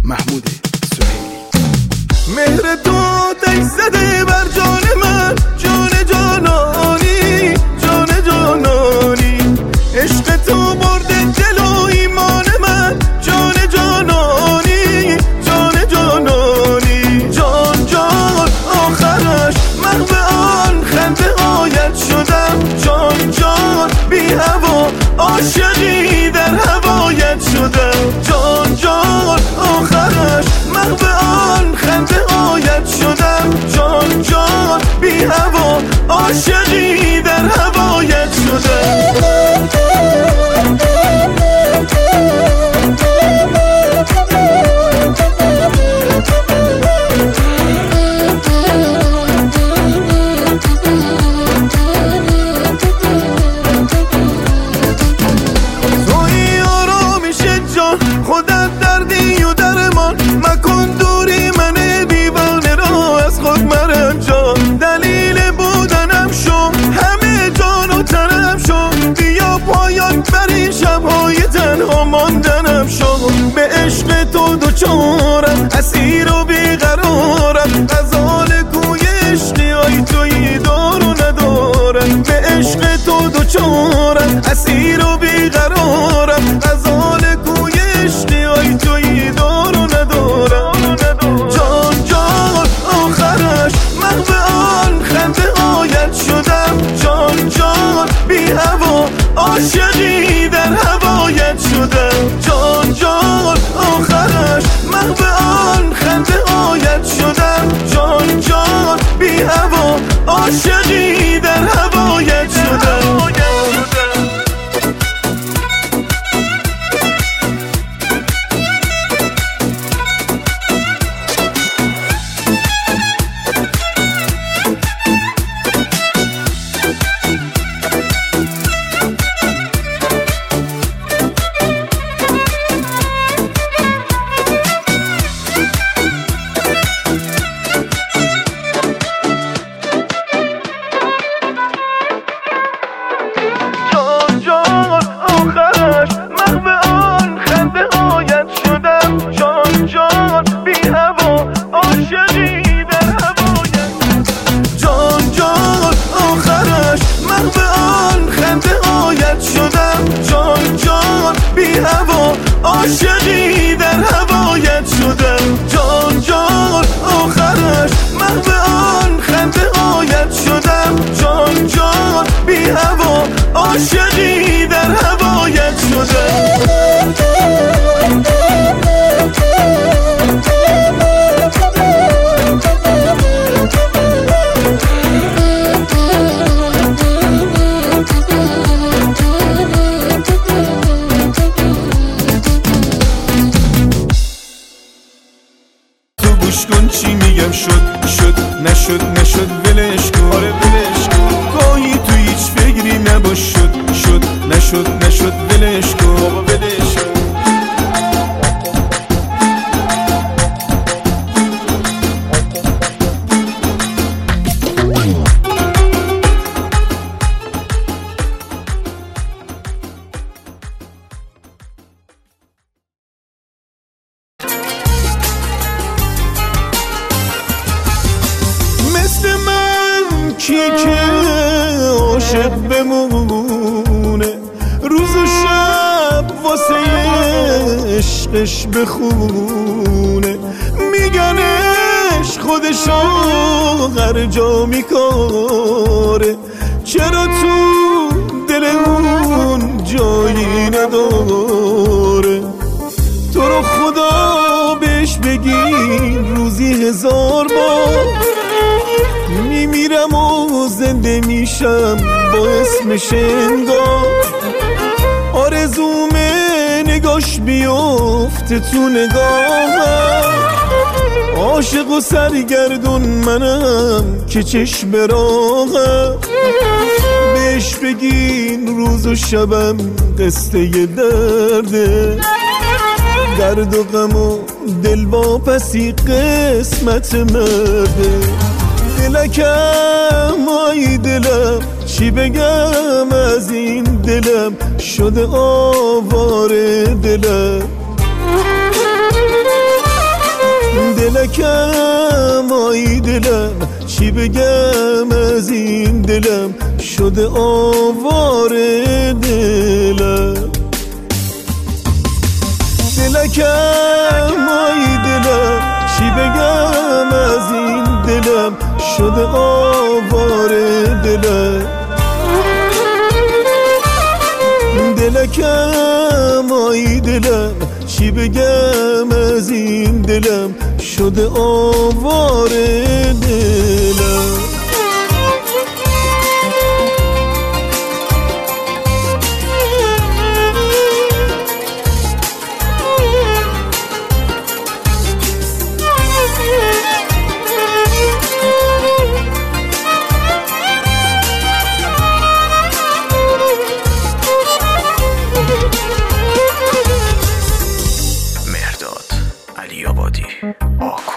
محمود سهیلی. مهر تو تک زده بر جان من، جان جانانی، جان جانانی. عشق تو برده دل و ایمان من، جان جانانی، جان جانانی. جان جان آخرش محو آن خنده آید شدم، جان جان بی هوا عاشقی در هوایت شدم. جان جان آخرش محو آن خنده آید شدم، جان جان بی هوا عاشقی در هوایت شدم. توی آرامیش جان، خودت دردی و درمان، مکن دوری من دیوانه را از خود مرنجان. دلیل بودنم شو، همه جان و تنم شو، بیا پایان بر این شبهای تنها ماندنم شو. به عشق تو دوچارم، اسیر و بیقرارم، غزال کوی عشقی های توی دار و ندارم. به عشق تو دوچارم، اسیر و بیقرارم، غزال کوی عشقی های توی دار و ندارم. جان جان آخرش محو آن خنده آید شدم، جان جان بی هوا عاشقی در هوایت شدم. جان جان آخرش محو آن خنده آید شدم، جان جان بی هوا عاشقی در هوایت شدم. عاشقی در هوایت شدم. جان جان آخرش محو آن خنده آید شدم، جان جان بی هوا عاشقی در هوایت شدم. گوش کن چی میگم، شد شد نشد نشد ولش کن. آره ولش کن، گاهی تو هیچ فکری نباش، شد شد نشد نشد ولش کن. بابا ولش کن. مثل من کی که عاشق بمونه، روز و شب واسه عشقش بخونه. میگنش خودشو هر جا میکاره، چرا تو دل اون جایی نداره. تو رو خدا بهش بگین روزی 1000 بار، میمیرم و زنده میشم با اسمش انگار. آرزومه نگاش بیفته تو نگاهم، عاشق و سرگردون منم که چشم راهم. بهش بگین روز و شبم قصه درده، درد و غم و دل واپسی قسمت مرده. دلکم آی دلم چی بگم از این دلم، شده آواره دلم. دلکم آی دلم چی بگم از این دلم شده آواره دلم دلکم آی دلم چی بگم از این دلم شده آواره دلم دلکم آی دلم چی بگم از این دلم شده آواره دلم مهرداد علی آبادی آکو